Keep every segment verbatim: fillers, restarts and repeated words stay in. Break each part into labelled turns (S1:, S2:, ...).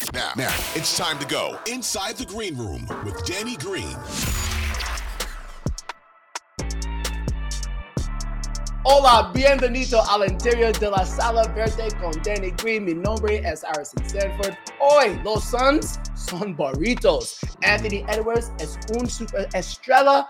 S1: Now, now, it's time to go inside the green room with Danny Green.
S2: Hola, bienvenido al interior de la sala verde con Danny Green. Mi nombre es Harrison Sanford. Hoy, los Suns son burritos. Anthony Edwards es un superestrella.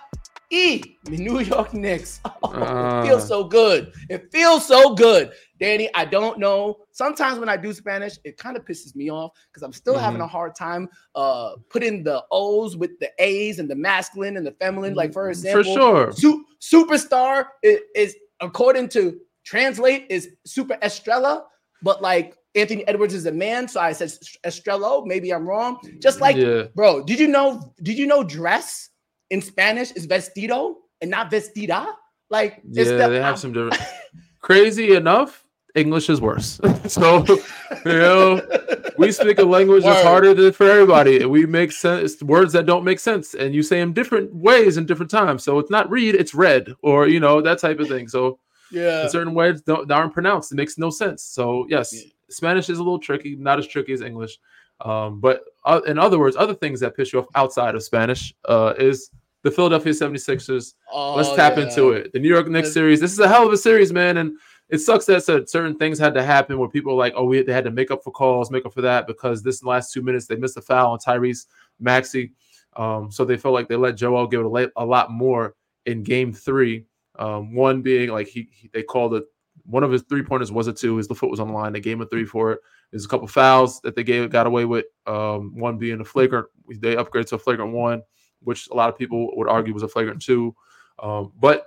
S2: Y the New York Knicks. Oh, uh, it feels so good. It feels so good. Danny, I don't know. Sometimes when I do Spanish, it kind of pisses me off because I'm still mm-hmm. having a hard time uh, putting the O's with the A's and the masculine and the feminine. Like, for example,
S3: for sure.
S2: Su- superstar is, is, according to translate, is super estrella, but like Anthony Edwards is a man, so I said estrello. Maybe I'm wrong. Just like, yeah. bro, did you know, did you know dress in Spanish is vestido and not vestida? Like,
S3: yeah,
S2: it's the,
S3: they have some different. Crazy enough, English is worse. So, you know, we speak a language Word. that's harder than for everybody. We make sense words that don't make sense, and you say them different ways in different times. So it's not read, it's read, or you know that type of thing. So
S2: yeah,
S3: certain words don't aren't pronounced. It makes no sense. So yes, yeah. Spanish is a little tricky, not as tricky as English. Um, but uh, in other words, other things that piss you off outside of Spanish uh, is the Philadelphia seventy-sixers.
S2: Oh,
S3: Let's tap
S2: yeah.
S3: into it. The New York Knicks series. This is a hell of a series, man. And it sucks that certain things had to happen where people were like, oh, we they had to make up for calls, make up for that because this last two minutes they missed a foul on Tyrese Maxey. Um, so they felt like they let Joel give it a, a lot more in game three. Um, one being like he, he they called it one of his three pointers was a two. His foot was on the line. They gave him a three for it. There's a couple fouls that they gave got away with. Um, one being a flagrant. They upgraded to a flagrant one, which a lot of people would argue was a flagrant two. Um, but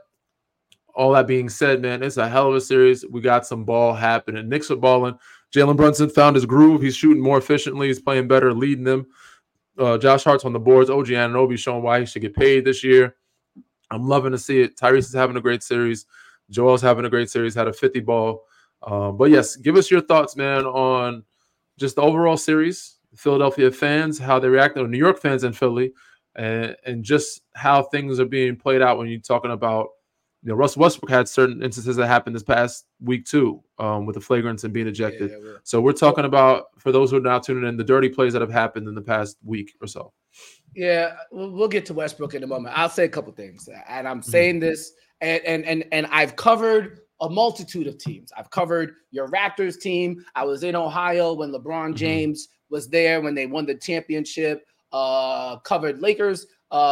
S3: all that being said, man, it's a hell of a series. We got some ball happening. Knicks are balling. Jalen Brunson found his groove. He's shooting more efficiently. He's playing better, leading them. Uh, Josh Hart's on the boards. O G Anunoby showing why he should get paid this year. I'm loving to see it. Tyrese is having a great series. Joel's having a great series. Had a fifty ball. Um, but yes, give us your thoughts, man, on just the overall series, Philadelphia fans, how they react, or New York fans in Philly, and, and just how things are being played out when you're talking about, you know, Russell Westbrook had certain instances that happened this past week too, um, with the flagrants and being ejected. Yeah, we're, so we're talking about, for those who are now tuning in, the dirty plays that have happened in the past week or so.
S2: Yeah, we'll get to Westbrook in a moment. I'll say a couple things, and I'm saying mm-hmm. this, and and and and I've covered a multitude of teams. I've covered your Raptors team. I was in Ohio when LeBron James mm-hmm. was there when they won the championship. Uh, covered Lakers.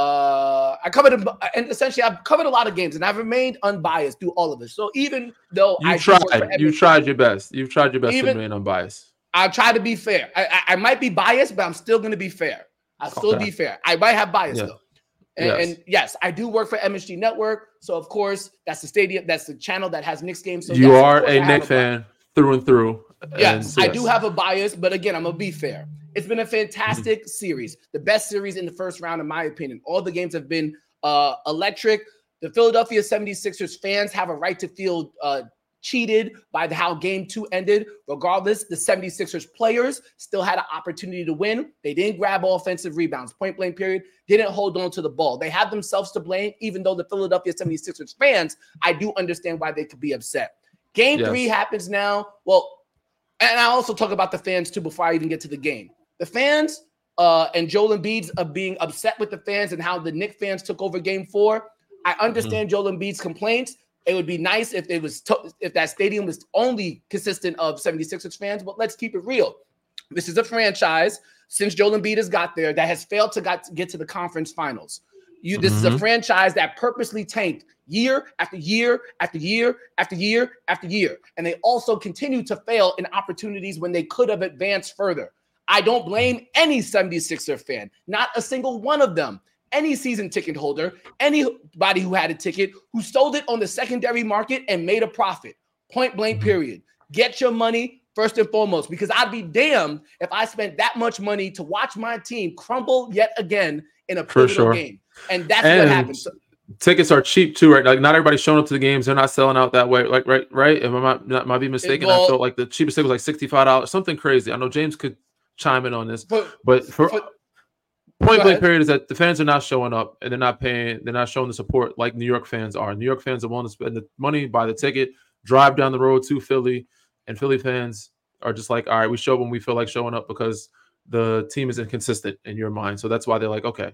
S2: Uh, I covered, and essentially I've covered a lot of games, and I've remained unbiased through all of it. So even though
S3: you
S2: I
S3: tried, you tried your best. You've tried your best
S2: even,
S3: to remain unbiased.
S2: I'll try to be fair. I, I, I might be biased, but I'm still going to be fair. I'll still
S3: okay.
S2: be fair. I might have bias
S3: yeah.
S2: though. And
S3: yes.
S2: and yes, I do work for M S G Network. So of course, that's the stadium, that's the channel that has Knicks games. So
S3: you
S2: yes,
S3: are a Knicks fan through and through.
S2: Yes,
S3: and so
S2: I
S3: yes.
S2: do have a bias, but again, I'm gonna be fair. It's been a fantastic mm-hmm. series, the best series in the first round, in my opinion. All the games have been uh, electric. The Philadelphia seventy-sixers fans have a right to feel uh, cheated by the, how game two ended. Regardless, the seventy-sixers players still had an opportunity to win. They didn't grab offensive rebounds, point blank period, didn't hold on to the ball. They have themselves to blame, even though the Philadelphia seventy-sixers fans, I do understand why they could be upset. Game yes. three happens now. Well, and I also talk about the fans too before I even get to the game. The fans uh, and Joel Embiid of being upset with the fans and how the Knicks fans took over game four. I understand mm-hmm. Joel Embiid's complaints. It would be nice if it was to- if that stadium was only consistent of seventy-sixers fans, but let's keep it real. This is a franchise since Joel Embiid has got there that has failed to got to get to the conference finals. You, this mm-hmm. is a franchise that purposely tanked year after year after year after year after year, and they also continue to fail in opportunities when they could have advanced further. I don't blame any seventy-sixer fan, not a single one of them. Any season ticket holder, anybody who had a ticket, who sold it on the secondary market and made a profit. Point blank, period. Get your money first and foremost, because I'd be damned if I spent that much money to watch my team crumble yet again in a pivotal
S3: sure.
S2: game. And that's
S3: and
S2: what happens.
S3: Tickets are cheap too, right? Like not everybody's showing up to the games. They're not selling out that way. Like, right, right? Am I not, not might be mistaken? Well, I felt like the cheapest ticket was like sixty-five dollars, something crazy. I know James could chime in on this, but, but for, for point blank period is that the fans are not showing up and they're not paying, they're not showing the support like New York fans are. New York fans are willing to spend the money, buy the ticket, drive down the road to Philly, and Philly fans are just like, all right, we show up when we feel like showing up because the team is inconsistent in your mind. So that's why they're like, okay.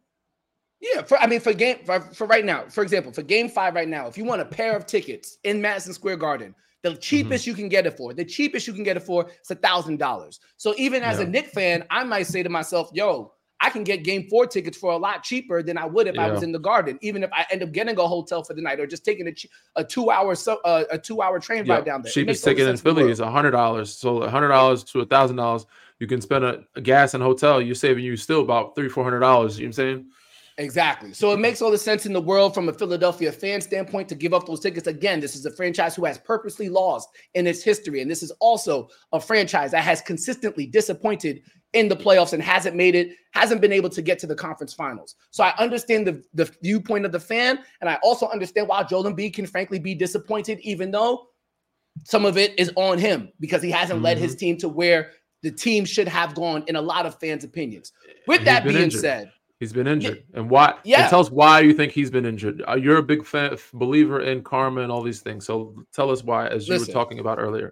S2: Yeah, for I mean, for game for, for right now, for example, for game five right now, if you want a pair of tickets in Madison Square Garden, the cheapest mm-hmm. you can get it for, the cheapest you can get it for is a thousand dollars. So even as yeah. a Knicks fan, I might say to myself, yo, I can get game four tickets for a lot cheaper than I would if yeah. I was in the Garden, even if I end up getting a hotel for the night or just taking a, a two hour so uh, a two hour train
S3: yeah.
S2: ride down there.
S3: Cheapest ticket in Philly is a hundred dollars. So a hundred dollars to a thousand dollars, you can spend a, a gas and hotel. You're saving you still about three four hundred dollars. You know what I'm saying?
S2: Exactly. So it makes all the sense in the world from a Philadelphia fan standpoint to give up those tickets. Again, this is a franchise who has purposely lost in its history. And this is also a franchise that has consistently disappointed in the playoffs and hasn't made it, hasn't been able to get to the conference finals. So I understand the, the viewpoint of the fan. And I also understand why Joel Embiid can frankly be disappointed, even though some of it is on him because he hasn't mm-hmm. led his team to where the team should have gone in a lot of fans' opinions. With that being injured. said,
S3: He's been injured. Yeah. And why?
S2: Yeah.
S3: And tell us why you think he's been injured. Uh, you're a big fan, believer in karma and all these things. So tell us why, as you Listen, were talking about earlier.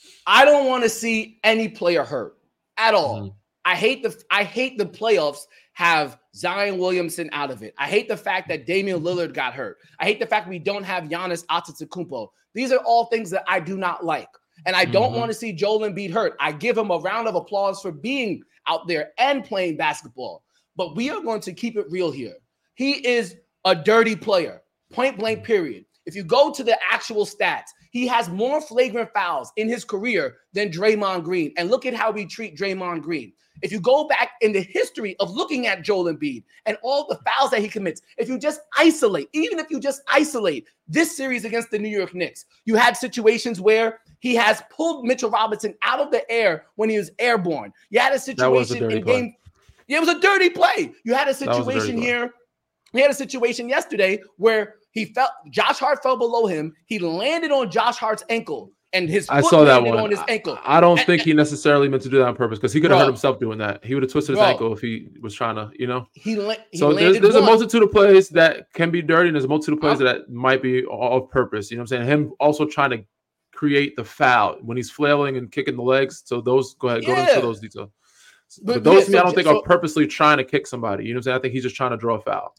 S2: I don't want to see any player hurt at all. Mm-hmm. I hate the I hate the playoffs have Zion Williamson out of it. I hate the fact that Damian Lillard got hurt. I hate the fact we don't have Giannis Antetokounmpo. These are all things that I do not like. And I don't mm-hmm. want to see Joel Embiid hurt. I give him a round of applause for being out there and playing basketball. But we are going to keep it real here. He is a dirty player, point blank period. If you go to the actual stats, he has more flagrant fouls in his career than Draymond Green. And look at how we treat Draymond Green. If you go back in the history of looking at Joel Embiid and all the fouls that he commits, if you just isolate, even if you just isolate this series against the New York Knicks, you had situations where he has pulled Mitchell Robinson out of the air when he was airborne. You had a situation a in play. game. Yeah, it was a dirty play. You had a situation a here. He had a situation yesterday where he felt Josh Hart fell below him. He landed on Josh Hart's ankle. And his foot I saw that one. on his ankle.
S3: I, I don't
S2: and,
S3: think he necessarily meant to do that on purpose because he could have hurt himself doing that. He would have twisted bro, his ankle if he was trying to, you know.
S2: He, la- he
S3: so
S2: landed
S3: there's, there's
S2: one.
S3: a multitude of plays that can be dirty, and there's a multitude of plays oh. that might be off purpose. You know what I'm saying? Him also trying to create the foul when he's flailing and kicking the legs. So those, go ahead,
S2: yeah.
S3: go into those details. But, but those yeah, to me, so, I don't think so, are purposely trying to kick somebody. You know what I'm saying? I think he's just trying to draw a foul.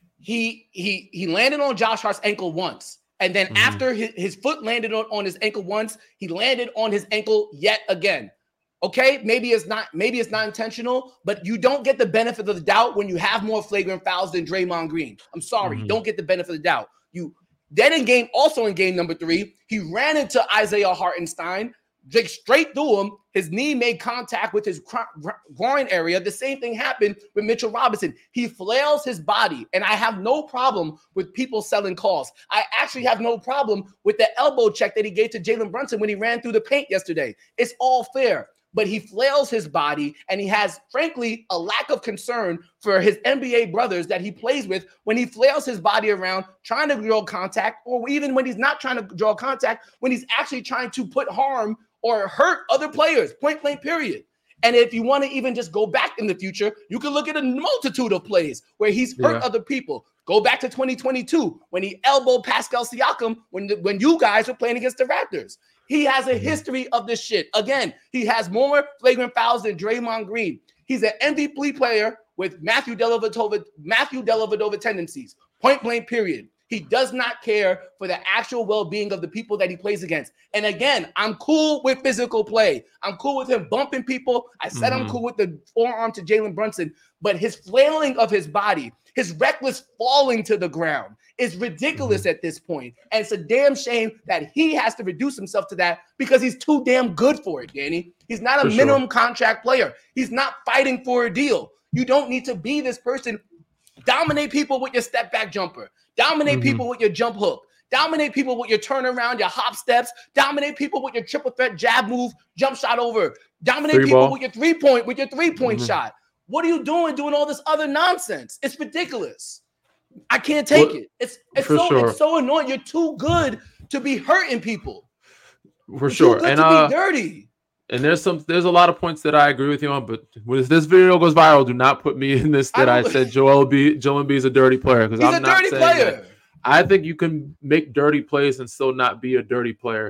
S2: He he he landed on Josh Hart's ankle once. And then mm-hmm. after his, his foot landed on, on his ankle once, he landed on his ankle yet again. Okay, maybe it's not maybe it's not intentional, but you don't get the benefit of the doubt when you have more flagrant fouls than Draymond Green. I'm sorry, mm-hmm. you don't get the benefit of the doubt. You then in game also in game number three, he ran into Isaiah Hartenstein, like straight through him. His knee made contact with his groin area. The same thing happened with Mitchell Robinson. He flails his body, and I have no problem with people selling calls. I actually have no problem with the elbow check that he gave to Jalen Brunson when he ran through the paint yesterday. It's all fair, but he flails his body, and he has, frankly, a lack of concern for his N B A brothers that he plays with when he flails his body around trying to draw contact, or even when he's not trying to draw contact, when he's actually trying to put harm or hurt other players, point blank period. And if you want to even just go back in the future, you can look at a multitude of plays where he's hurt yeah. other people. Go back to twenty twenty-two when he elbowed Pascal Siakam when, the, when you guys were playing against the Raptors. He has a history of this shit. Again, he has more flagrant fouls than Draymond Green. He's an M V P player with Matthew Dellavedova, Matthew Dellavedova tendencies, point blank period. He does not care for the actual well-being of the people that he plays against. And again, I'm cool with physical play. I'm cool with him bumping people. I said mm-hmm. I'm cool with the forearm to Jalen Brunson, but his flailing of his body, his reckless falling to the ground is ridiculous mm-hmm. at this point. And it's a damn shame that he has to reduce himself to that because he's too damn good for it, Danny. He's not a for minimum sure. contract player. He's not fighting for a deal. You don't need to be this person. Dominate people with your step back jumper. Dominate mm-hmm. people with your jump hook. Dominate people with your turnaround, your hop steps. Dominate people with your triple threat jab move, jump shot over. Dominate three people ball. with your three point, with your three point mm-hmm. shot. What are you doing, doing all this other nonsense? It's ridiculous. I can't take well, it. It's it's so sure. it's so annoying. You're too good to be hurting people.
S3: For
S2: You're
S3: sure,
S2: too good
S3: and
S2: to
S3: uh,
S2: be dirty.
S3: And there's some, there's a lot of points that I agree with you on, but when this video goes viral, do not put me in this that I, I said Joel B. Joel Embiid is a dirty player because I'm
S2: a
S3: not
S2: dirty
S3: saying
S2: player.
S3: That. I think you can make dirty plays and still not be a dirty player.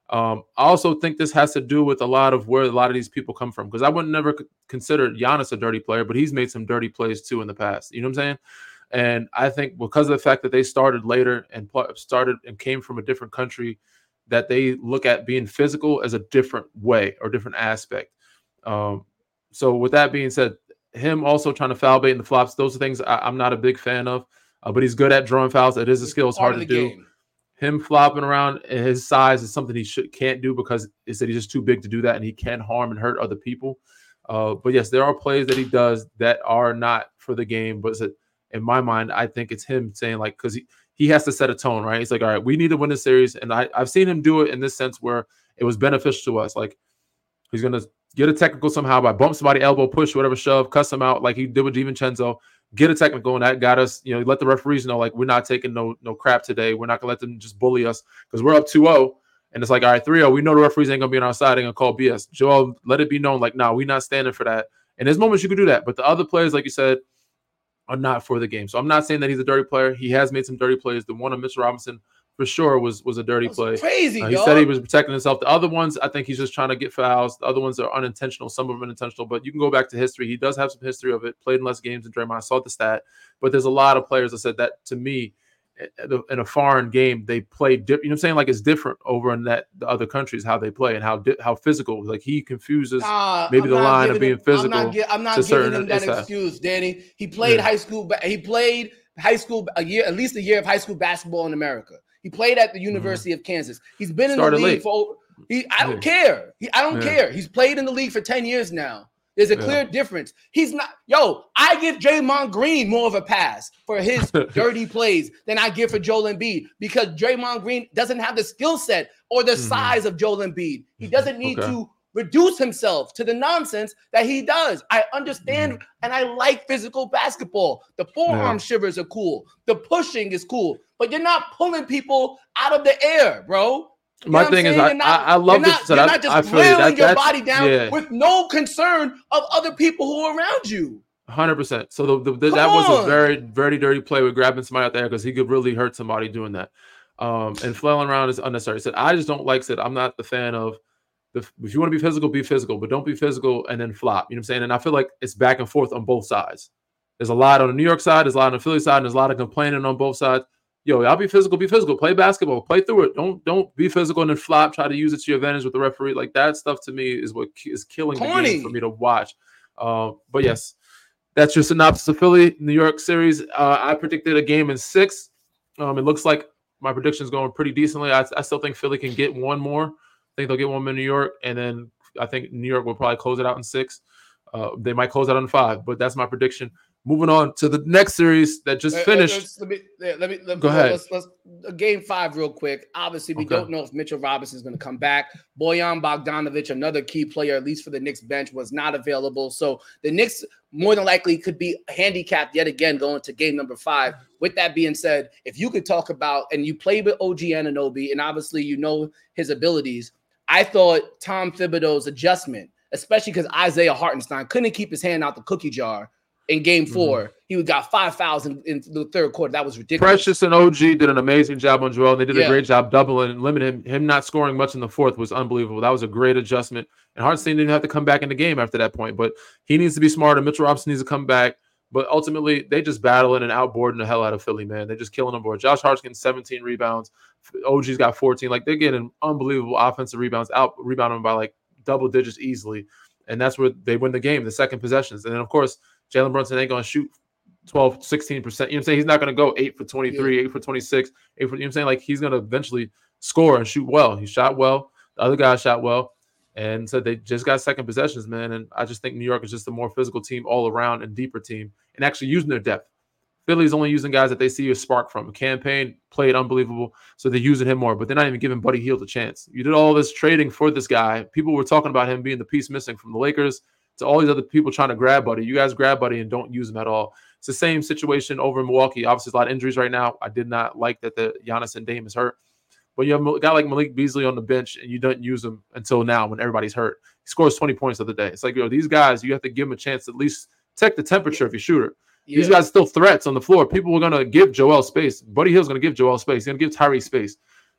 S3: Um, I also think this has to do with a lot of where a lot of these people come from, because I would never consider Giannis a dirty player, but he's made some dirty plays too in the past. You know what I'm saying? And I think because of the fact that they started later and started and came from a different country, that they look at being physical as a different way or different aspect. Um, so with that being said, him also trying to foul bait in the flops, those are things I, I'm not a big fan of, uh, but he's good at drawing fouls. It is a skill. It's hard to do. Game. Him flopping around at his size is something he should, can't do, because he said he's just too big to do that, and he can harm and hurt other people. Uh, but yes, there are plays that he does that are not for the game, but in my mind, I think it's him saying, like, because he, he has to set a tone, right? He's like, all right, we need to win this series. And I, I've seen him do it in this sense where it was beneficial to us. Like, he's going to get a technical somehow by bump somebody, elbow, push, whatever, shove, cuss him out like he did with DiVincenzo, get a technical, and that got us, you know, let the referees know, like, we're not taking no no crap today. We're not going to let them just bully us because we're up two oh. And it's like, all right, three oh, we know the referees ain't going to be on our side. They're going to call B S. Joel, let it be known, like, nah, we're not standing for that. And there's moments you could do that. But the other players, like you said, are not for the game. So I'm not saying that he's a dirty player. He has made some dirty plays. The one of Mitchell Robinson, for sure, was was a dirty
S2: was
S3: play.
S2: Crazy,
S3: uh, he
S2: dog.
S3: said he was protecting himself. The other ones, I think he's just trying to get fouls. The other ones are unintentional. Some of them are unintentional. But you can go back to history. He does have some history of it. Played in less games than Draymond. I saw the stat. But there's a lot of players that said that, to me, in a foreign game, they play different. You know what I'm saying? Like, it's different over in that the other countries, how they play and how di- how physical. Like, he confuses
S2: uh,
S3: maybe
S2: I'm
S3: the line of being
S2: him,
S3: physical.
S2: I'm not, gi- I'm not
S3: to
S2: giving
S3: certain,
S2: him that excuse, Danny. He played yeah. high school. He played high school a year, at least a year of high school basketball in America. He played at the University mm-hmm. of Kansas. He's been in Started the league late. for. He, I don't yeah. care. He, I don't yeah. care. He's played in the league for ten years now. There's a clear yeah. difference. He's not, yo, I give Draymond Green more of a pass for his dirty plays than I give for Joel Embiid, because Draymond Green doesn't have the skill set or the mm-hmm. size of Joel Embiid. He doesn't need okay. to reduce himself to the nonsense that he does. I understand mm-hmm. and I like physical basketball. The forearm yeah. shivers are cool. The pushing is cool, but you're not pulling people out of the air, bro. You
S3: My thing is, I, not, I, I love
S2: you're
S3: this.
S2: Not, you're
S3: I,
S2: not just
S3: I feel you.
S2: wailing
S3: That,
S2: your body down
S3: yeah.
S2: with no concern of other people who are around you.
S3: one hundred percent. So the, the, the, that
S2: on.
S3: was a very, very dirty play with grabbing somebody out there, because he could really hurt somebody doing that. Um, and flailing around is unnecessary. Said, I just don't like said I'm not the fan of the, if you want to be physical, be physical, but don't be physical and then flop. You know what I'm saying? And I feel like it's back and forth on both sides. There's a lot on the New York side, there's a lot on the Philly side, and there's a lot of complaining on both sides. Yo, y'all be physical, be physical, play basketball, play through it. Don't don't be physical and then flop, try to use it to your advantage with the referee. Like, that stuff to me is what is killing Corny. the game for me to watch. Uh, but yes, that's your synopsis of Philly, New York series. Uh, I predicted a game in six. Um, it looks like my prediction is going pretty decently. I, I still think Philly can get one more. I think they'll get one in New York, and then I think New York will probably close it out in six. Uh, they might close out in five, but that's my prediction. Moving on to the next series that just finished.
S2: Let me let me, let me
S3: go ahead.
S2: Let's, let's game five real quick. Obviously, we
S3: okay.
S2: don't know if Mitchell Robinson is going to come back. Bojan Bogdanovic, another key player, at least for the Knicks bench, was not available. So the Knicks more than likely could be handicapped yet again going to game number five. With that being said, if you could talk about, and you played with O G Anunoby, and obviously you know his abilities, I thought Tom Thibodeau's adjustment, especially because Isaiah Hartenstein couldn't keep his hand out the cookie jar in game four. Mm-hmm. He got five fouls in, in the third quarter. That was ridiculous.
S3: Precious and O G did an amazing job on Joel. They did
S2: yeah.
S3: a great job doubling and limiting him. Him not scoring much in the fourth was unbelievable. That was a great adjustment. And Hartenstein didn't have to come back in the game after that point. But he needs to be smarter. Mitchell Robinson needs to come back. But ultimately, they just battling and outboarding the hell out of Philly, man. They're just killing them board. Josh Hart's getting seventeen rebounds. O G's got fourteen. Like, they're getting unbelievable offensive rebounds, out rebounding by like double digits easily. And that's where they win the game, the second possessions. And then, of course, Jalen Brunson ain't going to shoot twelve, sixteen percent. You know what I'm saying? He's not going to go eight for twenty-three, yeah. eight for twenty-six, eight for, you know what I'm saying? Like, he's going to eventually score and shoot well. He shot well. The other guy shot well. And so they just got second possessions, man. And I just think New York is just a more physical team all around and deeper team and actually using their depth. Philly's only using guys that they see a spark from. Campaign played unbelievable, so they're using him more, but they're not even giving Buddy Hield a chance. You did all this trading for this guy. People were talking about him being the piece missing from the Lakers to all these other people trying to grab Buddy. You guys grab Buddy and don't use him at all. It's the same situation over in Milwaukee. Obviously, a lot of injuries right now. I did not like that the Giannis and Dame is hurt. But you have a guy like Malik Beasley on the bench, and you don't use him until now when everybody's hurt. He scores twenty points the other day. It's like, yo, these guys, you have to give them a chance to at least check the temperature if you're a shooter. Yeah. These guys still threats on the floor. People were going to give Joel space. Buddy Hield's going to give Joel space. He's going to give Tyrese space.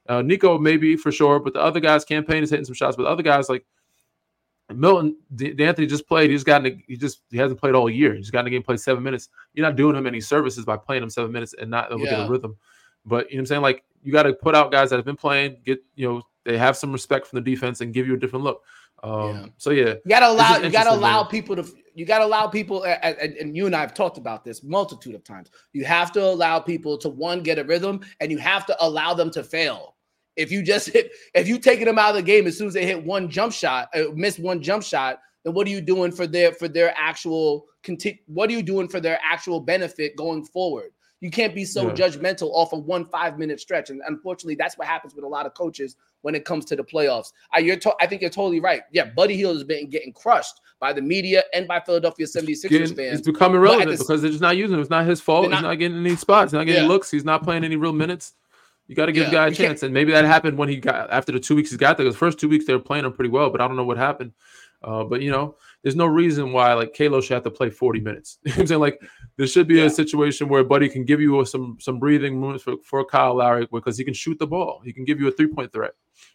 S3: Uh, Nico maybe for sure, but the other guys, Campaign is hitting some shots. But the other guys like Milton, D- D'Anthony just played. He's gotten. He just he hasn't played all year. He's gotten a game, played seven minutes. You're not doing him any services by playing him seven minutes and not able to get
S2: Yeah.
S3: a rhythm. But you know what I'm saying? Like you got to put out guys that have been playing. Get you know they have some respect from the defense and give you a different look. Um,
S2: Yeah.
S3: So yeah,
S2: You gotta allow.
S3: This is
S2: You gotta
S3: interesting,
S2: allow
S3: man.
S2: people to. You gotta allow people, and, and, and you and I have talked about this multitude of times. You have to allow people to one get a rhythm, and you have to allow them to fail. If you just hit, if you taking them out of the game as soon as they hit one jump shot, uh, miss one jump shot, then what are you doing for their for their actual conti- What are you doing for their actual benefit going forward? You can't be so
S3: Yeah.
S2: judgmental off of one five minute stretch, and unfortunately, that's what happens with a lot of coaches when it comes to the playoffs. I, you're to, I think you're totally right. Yeah, Buddy Hield has been getting crushed by the media and by Philadelphia seventy-sixers
S3: Getting-
S2: fans.
S3: It's becoming
S2: But at
S3: relevant
S2: the-
S3: because they're just not using him. It's not his fault.
S2: They're
S3: He's
S2: not-
S3: not getting any spots. He's not getting
S2: Yeah.
S3: looks. He's not playing any real minutes. You got to give
S2: Yeah,
S3: the guy a
S2: you can't-
S3: chance. And maybe that happened when he got after the two weeks he got there. The first two weeks they were playing him pretty well, but I don't know what happened. Uh, but you know, there's no reason why like Kalo should have to play forty minutes. You know what I'm saying? Like there should be
S2: Yeah.
S3: a situation where Buddy can give you some some breathing moments for, for Kyle Lowry because he can shoot the ball. He can give you a three point threat.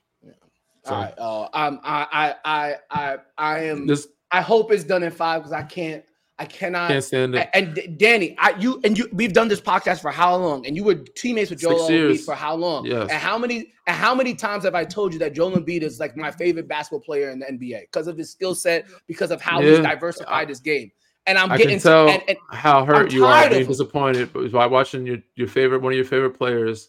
S3: So,
S2: All right. Uh, I'm, I, I, I, I, I am.
S3: just
S2: I hope it's done in five because I can't. I cannot.
S3: can't stand it.
S2: And, and D- Danny, I you and you we've done this podcast for how long? And you were teammates with Joel
S3: Six
S2: Embiid
S3: years.
S2: for how long?
S3: Yes.
S2: And how many and how many times have I told you that Joel Embiid is like my favorite basketball player in the N B A because of his skill set, because of how he's
S3: Yeah.
S2: diversified his game. And I'm
S3: I
S2: getting
S3: can tell
S2: and, and
S3: how hurt
S2: I'm
S3: you are
S2: tired of
S3: being
S2: him.
S3: disappointed by watching your, your favorite one of your favorite players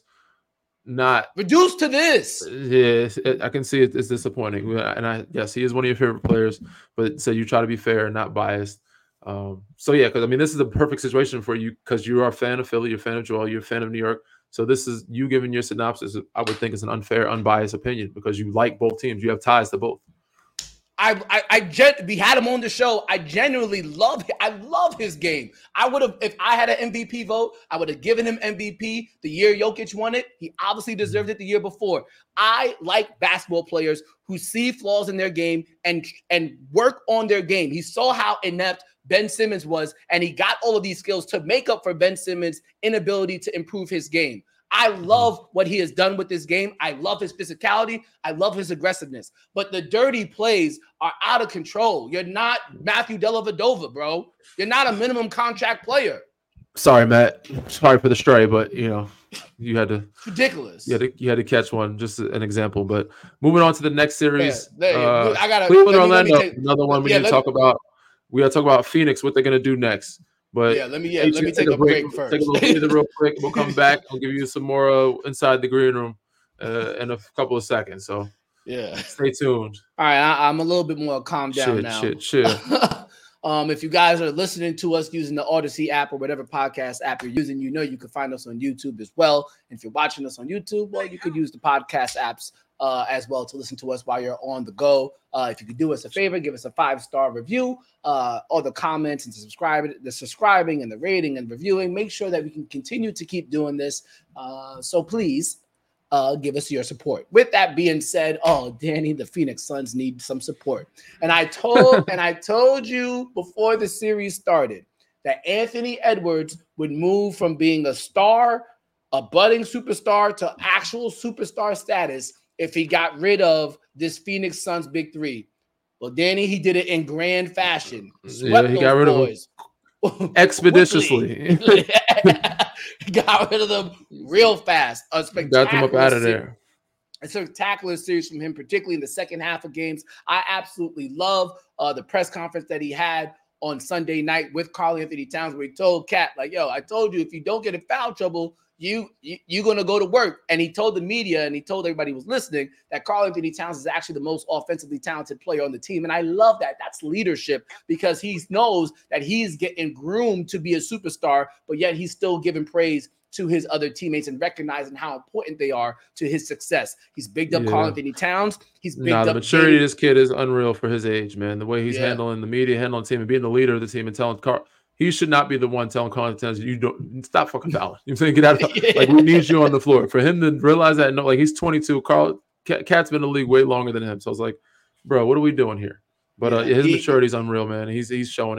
S3: not
S2: reduced to this.
S3: yes it, I can see it, it's disappointing and I yes he is one of your favorite players but so you try to be fair and not biased um so yeah because I mean this is a perfect situation for you because you are a fan of Philly, you're a fan of Joel, you're a fan of New York, so this is you giving your synopsis. I would think it's an unfair unbiased opinion because you like both teams, you have ties to both.
S2: I, I, I gen- we had him on the show. I genuinely love, I love his game. I would have, if I had an M V P vote, I would have given him M V P the year Jokic won it. He obviously deserved it the year before. I like basketball players who see flaws in their game and and work on their game. He saw how inept Ben Simmons was, and he got all of these skills to make up for Ben Simmons' inability to improve his game. I love what he has done with this game. I love his physicality. I love his aggressiveness. But the dirty plays are out of control. You're not Matthew Dellavedova, bro. You're not a minimum contract player.
S3: Sorry, Matt. Sorry for the stray, but you know, you had to
S2: It's ridiculous.
S3: you had to, you had to catch one, just an example. But moving on to the next series,
S2: Yeah, there you go.
S3: uh,
S2: I gotta
S3: Cleveland,
S2: let me- let me
S3: Orlando,
S2: take-
S3: another one we
S2: yeah,
S3: need to
S2: let
S3: talk
S2: me-
S3: about. We got to talk about Phoenix, what they're going to do next. But
S2: Yeah, let me yeah,
S3: hey,
S2: let me
S3: take
S2: take a break first.
S3: Take a little breather real quick. We'll come back. I'll give you some more uh, inside the green room uh, in a couple of seconds. So
S2: Yeah.
S3: stay tuned.
S2: All right, I, I'm a little bit more calmed down
S3: Shit,
S2: now.
S3: shit, shit.
S2: um, if you guys are listening to us using the Odyssey app or whatever podcast app you're using, you know you can find us on YouTube as well. And if you're watching us on YouTube, well, you could use the podcast apps uh, as well to listen to us while you're on the go. Uh, if you could do us a favor, give us a five-star review, uh, all the comments and subscribe, the subscribing and the rating and reviewing. Make sure that we can continue to keep doing this. Uh, so please uh, give us your support. With that being said, oh, Danny, the Phoenix Suns need some support. And I told and I told you before the series started that Anthony Edwards would move from being a star, a budding superstar, to actual superstar status if he got rid of this Phoenix Suns big three. Well, Danny, he did it in grand fashion.
S3: Yeah, he got rid of them expeditiously.
S2: He got rid of them real fast. A
S3: Got them up out of
S2: se-
S3: there.
S2: A spectacular series from him, particularly in the second half of games. I absolutely love uh, the press conference that he had on Sunday night with Karl Anthony Towns, where he told Cat, like, yo, I told you, if you don't get in foul trouble, you, you you're gonna go to work. And he told the media and he told everybody who was listening that Karl Anthony Towns is actually the most offensively talented player on the team. And I love that. That's leadership, because he knows that he's getting groomed to be a superstar, but yet he's still giving praise to his other teammates and recognizing how important they are to his success. He's bigged up
S3: Yeah.
S2: Karl Anthony Towns. He's bigged
S3: Nah, the
S2: up
S3: maturity of
S2: Jaden-
S3: this kid is unreal for his age, man. The way he's
S2: Yeah.
S3: handling the media, handling the team, and being the leader of the team, and telling Carl, he should not be the one telling Karl Anthony Towns, you don't stop fucking fouling. You know what I'm saying? Get out of
S2: Yeah.
S3: like we need you on the floor. For him to realize that, no, like he's twenty-two. Carl Cat's been in the league way longer than him, so I was like, bro, what are we doing here? But uh,
S2: Yeah,
S3: his
S2: he-
S3: maturity is unreal, man. He's he's showing it.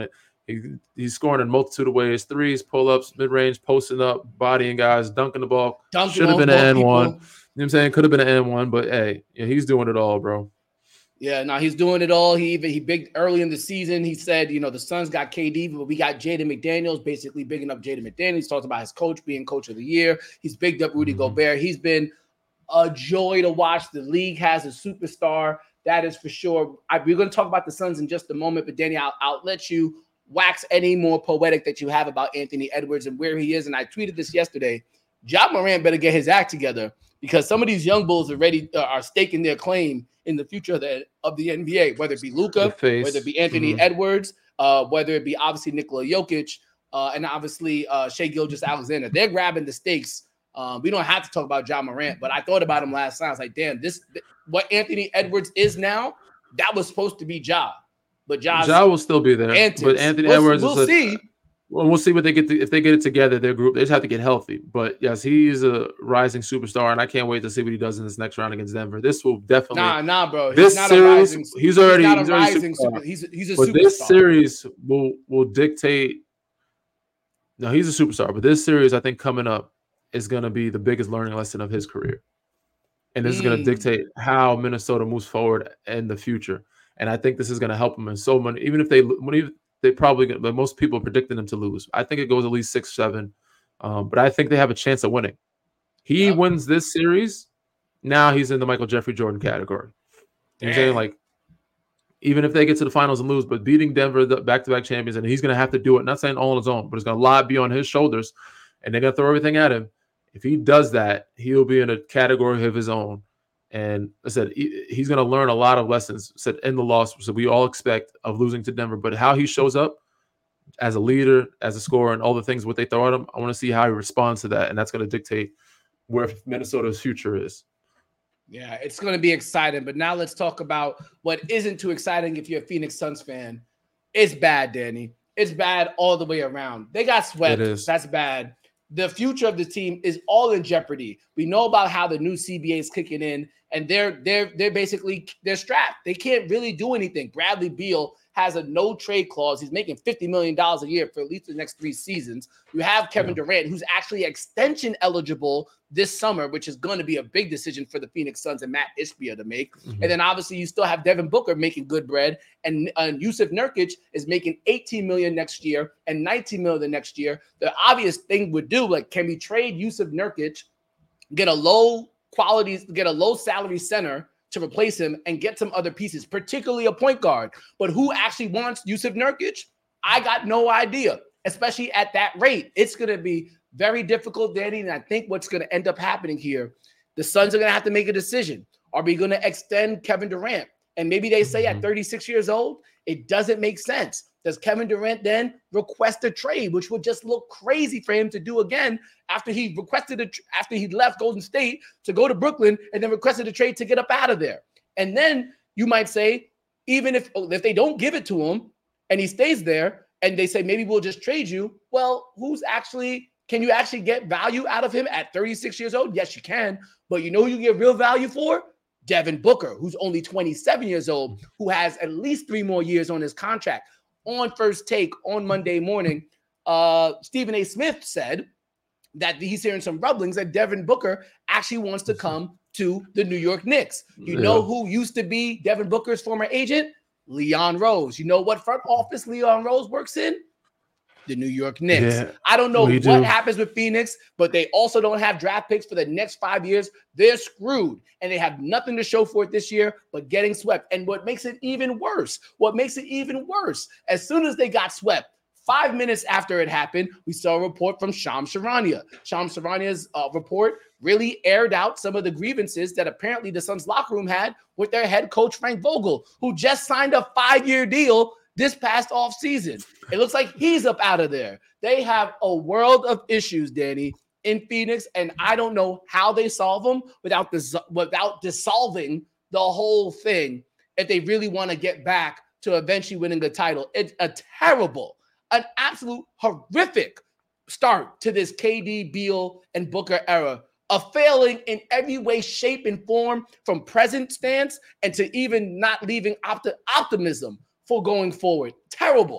S3: He, he's scoring in a multitude of ways: threes, pull-ups, mid-range, posting up, bodying guys, dunking the ball. Should have been an N one. You know what I'm saying? Could have been an N one, but hey, yeah, he's doing it all, bro.
S2: Yeah, no, he's doing it all. He even he big early in the season. He said, you know, the Suns got K D, but we got Jaden McDaniels, basically bigging up Jaden McDaniels. He's talked about his coach being coach of the year. He's bigged up Rudy mm-hmm. Gobert. He's been a joy to watch. The league has a superstar. That is for sure. I, we're going to talk about the Suns in just a moment, but Danny, I'll, I'll let you wax any more poetic that you have about Anthony Edwards and where he is. And I tweeted this yesterday. Ja Morant better get his act together because some of these young bulls are ready, uh, are staking their claim in the future of the, of the N B A, whether it be Luka, whether it be Anthony mm-hmm. Edwards, uh, whether it be obviously Nikola Jokic, uh, and obviously uh, Shai Gilgeous-Alexander. They're grabbing the stakes. Um, we don't have to talk about Ja Morant, but I thought about him last night. I was like, damn, this th- what Anthony Edwards is now, that was supposed to be Ja. But Ja's
S3: Ja will still be there.
S2: Antics.
S3: But Anthony
S2: we'll,
S3: Edwards
S2: we'll
S3: is a,
S2: see.
S3: Well, we'll see what they get to, if they get it together. Their group, they just have to get healthy. But yes, he's a rising superstar, and I can't wait to see what he does in this next round against Denver. This will definitely
S2: nah, nah, bro. He's
S3: this
S2: not
S3: series,
S2: a rising,
S3: he's already
S2: he's not a
S3: he's already
S2: rising
S3: superstar.
S2: super. He's he's a
S3: but
S2: superstar.
S3: This series will will dictate. No, he's a superstar, but this series I think coming up is going to be the biggest learning lesson of his career, and this mm. is going to dictate how Minnesota moves forward in the future. And I think this is going to help him in so many. Even if they when he, they probably, but most people are predicting them to lose. I think it goes at least six, seven. Um, but I think they have a chance of winning. He yep. wins this series. Now he's in the Michael Jeffrey Jordan category. You know what I'm saying? Like, even if they get to the finals and lose, but beating Denver, the back-to-back champions, and he's going to have to do it. Not saying all on his own, but it's going to lie be on his shoulders, and they're going to throw everything at him. If he does that, he'll be in a category of his own. And I said he, he's going to learn a lot of lessons. I said in the loss, so we all expect of losing to Denver, but how he shows up as a leader, as a scorer, and all the things what they throw at him, I want to see how he responds to that, and that's going to dictate where Minnesota's future is.
S2: Yeah, it's going to be exciting. But now let's talk about what isn't too exciting if you're a Phoenix Suns fan. It's bad, Danny. It's bad all the way around. They got swept. That's bad. The future of the team is all in jeopardy. We know about how the new C B A is kicking in, and they're they're they're basically they're strapped. They can't really do anything. Bradley Beal has a no trade clause. He's making fifty million dollars a year for at least the next three seasons. You have Kevin yeah. Durant, who's actually extension eligible this summer, which is going to be a big decision for the Phoenix Suns and Matt Ishbia to make. Mm-hmm. And then obviously you still have Devin Booker making good bread, and uh, Yusuf Nurkic is making eighteen million dollars next year and nineteen million dollars the next year. The obvious thing would do, like, can we trade Yusuf Nurkic, get a low quality, get a low salary center to replace him and get some other pieces, particularly a point guard. But who actually wants Yusuf Nurkic? I got no idea, especially at that rate. It's going to be very difficult, Danny, and I think what's going to end up happening here, the Suns are going to have to make a decision. Are we going to extend Kevin Durant? And maybe they say at thirty-six years old, it doesn't make sense. Does Kevin Durant then request a trade, which would just look crazy for him to do again after he requested a, after he left Golden State to go to Brooklyn and then requested a trade to get up out of there? And then you might say, even if, if they don't give it to him and he stays there and they say, maybe we'll just trade you. Well, who's actually, can you actually get value out of him at thirty-six years old? Yes, you can. But you know who you get real value for? Devin Booker, who's only twenty-seven years old, who has at least three more years on his contract. On First Take on Monday morning, uh, Stephen A. Smith said that he's hearing some rumblings that Devin Booker actually wants to come to the New York Knicks. You yeah. know who used to be Devin Booker's former agent? Leon Rose. You know what front office Leon Rose works in? The New York Knicks. Yeah, I don't know what do. happens with Phoenix, but they also don't have draft picks for the next five years. They're screwed, and they have nothing to show for it this year but getting swept. And what makes it even worse, what makes it even worse, as soon as they got swept, five minutes after it happened, we saw a report from Shams Charania. Shams Charania's uh, report really aired out some of the grievances that apparently the Suns locker room had with their head coach, Frank Vogel, who just signed a five-year deal this past offseason. It looks like he's up out of there. They have a world of issues, Danny, in Phoenix, and I don't know how they solve them without dis- without dissolving the whole thing if they really want to get back to eventually winning a title. It's a terrible, an absolute horrific start to this K D, Beal, and Booker era, a failing in every way, shape, and form from present stance and to even not leaving opt- optimism for going forward. Terrible.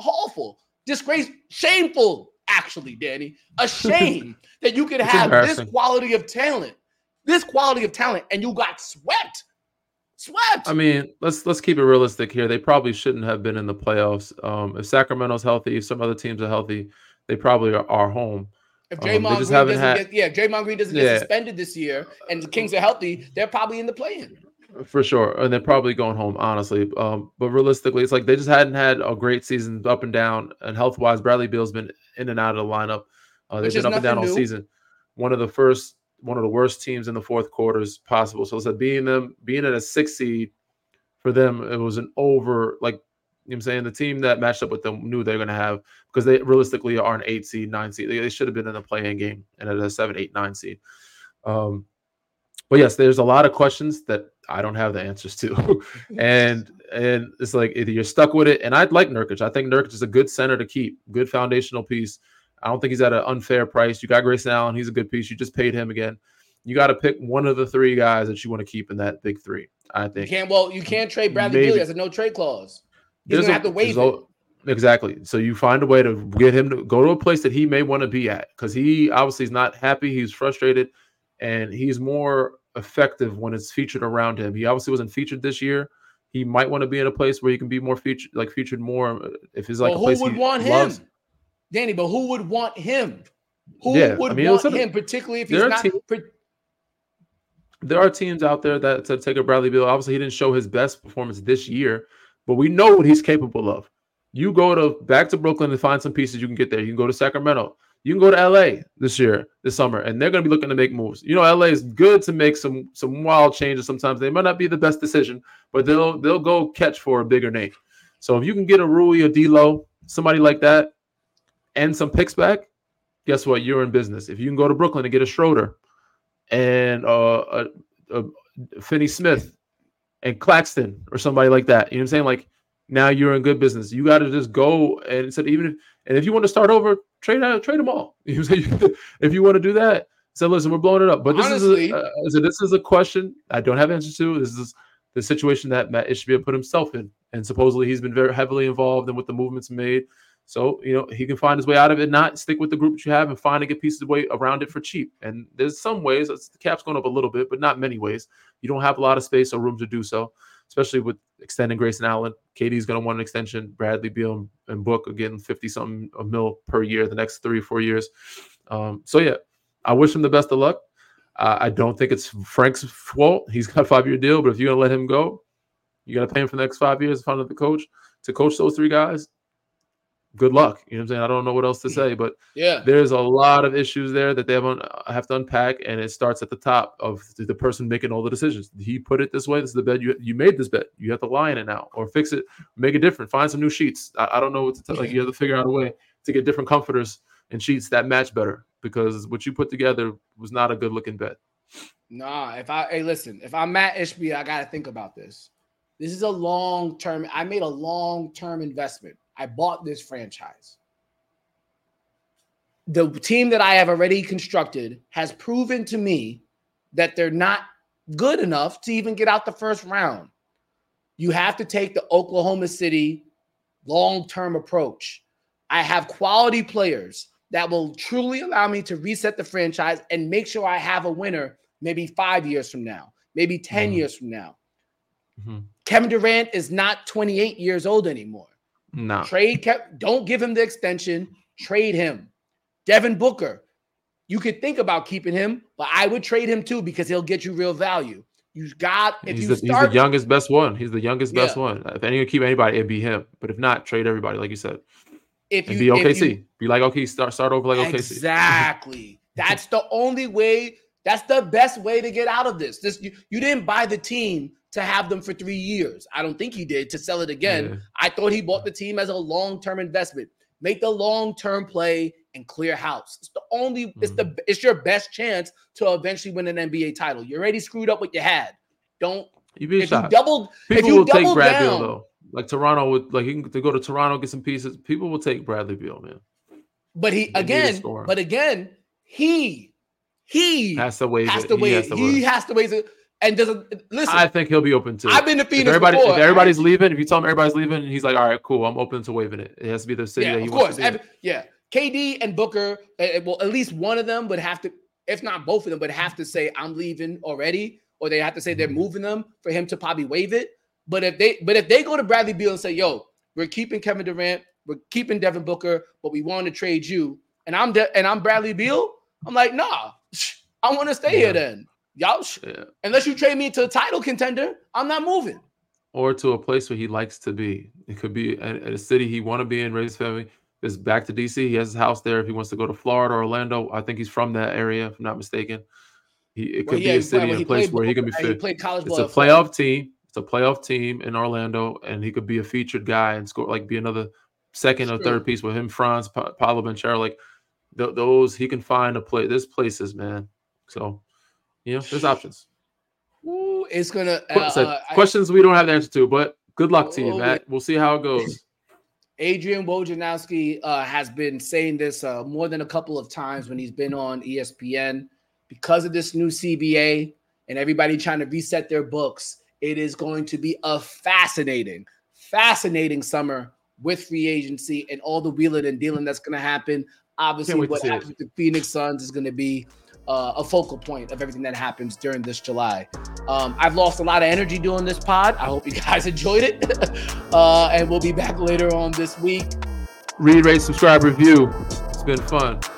S2: awful, disgrace, shameful, actually, Danny. A shame that you could
S3: It's
S2: have this
S3: embarrassing.
S2: quality of talent, this quality of talent, and you got swept. Swept.
S3: I mean, let's let's keep it realistic here. They probably shouldn't have been in the playoffs. Um, if Sacramento's healthy, if some other teams are healthy, they probably are, are home.
S2: If
S3: Um,
S2: Draymond
S3: they just
S2: Green
S3: haven't
S2: doesn't
S3: had
S2: get, yeah, if Draymond Green doesn't
S3: Yeah.
S2: get suspended this year, and the Kings are healthy, they're probably in the play-in.
S3: for sure, and they're probably going home, honestly. Um, but realistically, it's like they just hadn't had a great season, up and down, and health wise, Bradley Beal's been in and out of the lineup. Uh, they've
S2: Which is
S3: been up and down all
S2: nothing new.
S3: season. One of the first, one of the worst teams in the fourth quarters possible. So it's like being them, being at a six seed for them, it was an over. Like, you know what I'm saying, the team that matched up with them knew they're going to have, because they realistically are an eight seed, nine seed. They, they should have been in the play-in game and at a seven, eight, nine seed. Um, but yes, there's a lot of questions that I don't have the answers to, and and it's like either you're stuck with it. And I'd like Nurkic. I think Nurkic is a good center to keep, good foundational piece. I don't think he's at an unfair price. You got Grayson Allen; he's a good piece. You just paid him again. You got to pick one of the three guys that you want to keep in that big three. I
S2: You
S3: think
S2: can't. Well, you can't trade Bradley
S3: Maybe.
S2: Beal. He has a no trade clause. He's
S3: There's
S2: gonna
S3: a-
S2: have to waive
S3: there's
S2: it.
S3: a- Exactly. So you find a way to get him to go to a place that he may want to be at, because he obviously is not happy. He's frustrated, and he's more effective when it's featured around him. He obviously wasn't featured this year. He might want to be in a place where he can be more featured, like featured more. If it's like
S2: But
S3: a place
S2: who would
S3: he
S2: want
S3: loves.
S2: him, Danny? But who would want him? Who
S3: Yeah,
S2: would
S3: I mean,
S2: want
S3: listen,
S2: him, particularly if he's
S3: there are
S2: not?
S3: teams-
S2: pre-
S3: There are teams out there that to take a Bradley Beal. Obviously, he didn't show his best performance this year, but we know what he's capable of. You go to back to Brooklyn and find some pieces you can get there. You can go to Sacramento. You can go to L A this year, this summer, and they're going to be looking to make moves. You know, L A is good to make some some wild changes sometimes. They might not be the best decision, but they'll they'll go catch for a bigger name. So if you can get a Rui or D'Lo, somebody like that, and some picks back, guess what? You're in business. If you can go to Brooklyn and get a Schroeder and uh, a, a Finney Smith and Claxton or somebody like that, you know what I'm saying? Like, now you're in good business. You got to just go and instead, even if and if you want to start over, trade out, trade them all. You know what I'm saying? If you want to do that, so listen, we're blowing it up. But this
S2: Honestly-
S3: is a, uh, so this is a question I don't have answers to. This is the situation that Matt Ishbia put himself in, and supposedly he's been very heavily involved in what the movement's made. So, you know, he can find his way out of it, not stick with the group that you have and find and get pieces away around it for cheap. And there's some ways, the cap's going up a little bit, but not many ways. You don't have a lot of space or room to do so, especially with extending Grayson Allen. K D's going to want an extension. Bradley Beal and Book are getting fifty-something a mil per year the next three or four years. Um, so, yeah, I wish him the best of luck. Uh, I don't think it's Frank's fault. He's got a five-year deal, but if you're going to let him go, you got to pay him for the next five years to find the coach, to coach those three guys. Good luck. You know what I'm saying? I don't know what else to say, but
S2: Yeah.
S3: there's a lot of issues there that they have, un- have to unpack, and it starts at the top of the, the person making all the decisions. He put it this way. This is the bed. You you made this bet. You have to lie in it now, or fix it, make it different. Find some new sheets. I, I don't know what to tell. Like, you have to figure out a way to get different comforters and sheets that match better, because what you put together was not a good looking bet.
S2: Nah, if I hey, listen, if I'm Matt Ishbia, I gotta think about this. This is a long term. I made a long term investment. I bought this franchise. The team that I have already constructed has proven to me that they're not good enough to even get out the first round. You have to take the Oklahoma City long-term approach. I have quality players that will truly allow me to reset the franchise and make sure I have a winner maybe five years from now, maybe ten
S3: Mhm.
S2: years from now.
S3: Mm-hmm.
S2: Kevin Durant is not twenty-eight years old anymore.
S3: No.
S2: Trade Kev, don't give him the extension. Trade him. Devin Booker, you could think about keeping him, but I would trade him too because he'll get you real value. You got if
S3: He's
S2: you
S3: the,
S2: start
S3: he's the youngest best one. He's the youngest best
S2: Yeah.
S3: one. If anyone keep anybody, it'd be him. But if not, trade everybody, like you said.
S2: if
S3: And
S2: you
S3: be
S2: if
S3: O K C.
S2: you-
S3: Be like, okay, start start over like O K C.
S2: Exactly. That's the only way. That's the best way to get out of this. This you, you didn't buy the team to have them for three years. I don't think he did to sell it again.
S3: Yeah.
S2: I thought he bought the team as a long-term investment. Make the long-term play and clear house. It's the only. It's the. It's your best chance to eventually win an N B A title. You already screwed up what you had. Don't.
S3: You'd be
S2: If you
S3: shocked.
S2: doubled. If
S3: People
S2: you
S3: will take
S2: double
S3: Brad Beal
S2: down.
S3: though. Like Toronto would, like he can to go to Toronto, get some pieces. People will take Bradley Beal, man.
S2: But he
S3: They need a
S2: again.
S3: scorer.
S2: But again, he he
S3: Has to waive
S2: has
S3: it.
S2: to
S3: He
S2: wait.
S3: has to
S2: He
S3: wait.
S2: has to wait. and doesn't listen.
S3: I think he'll be open to it.
S2: I've been to Phoenix
S3: if everybody,
S2: before.
S3: If everybody's I, leaving, if you tell him everybody's leaving, he's like, all right, cool, I'm open to waiving it. It has to be the city
S2: yeah,
S3: that he
S2: of
S3: wants
S2: course.
S3: to be in.
S2: Yeah. K D and Booker, uh, well, at least one of them would have to, if not both of them, would have to say, I'm leaving already, or they have to say they're moving them for him to probably waive it. But if they but if they go to Bradley Beal and say, yo, we're keeping Kevin Durant, we're keeping Devin Booker, but we want to trade you, and I'm De- and I'm Bradley Beal, I'm like, nah, I want to stay yeah. here then. Y'all, yeah. unless you trade me to a title contender, I'm not moving.
S3: Or to a place where he likes to be. It could be at, at a city he want to be in, raise his family. Is back to D C. He has his house there. If he wants to go to Florida or Orlando, I think he's from that area, if I'm not mistaken. He it could well, yeah, be a city and a place where he can be fit.
S2: He played college
S3: it's
S2: ball
S3: a playoff team. It's a playoff team in Orlando, and he could be a featured guy and score like be another second or third piece with him, Franz, pa- Paolo Banchero. Like th- those, he can find a play. There's places, man. So you know, there's options.
S2: Ooh, it's gonna uh,
S3: so,
S2: uh,
S3: questions I, we don't have the answer to, but good luck to you, Matt. We'll see how it goes.
S2: Adrian Wojnarowski uh, has been saying this uh, more than a couple of times when he's been on E S P N. Because of this new C B A and everybody trying to reset their books, it is going to be a fascinating, fascinating summer with free agency and all the wheeling and dealing that's going to happen. Obviously, what happens with the Phoenix Suns is going to be uh, a focal point of everything that happens during this July. Um, I've lost a lot of energy doing this pod. I hope you guys enjoyed it. uh, and we'll be back later on this week.
S3: Read, rate, subscribe, review. It's been fun.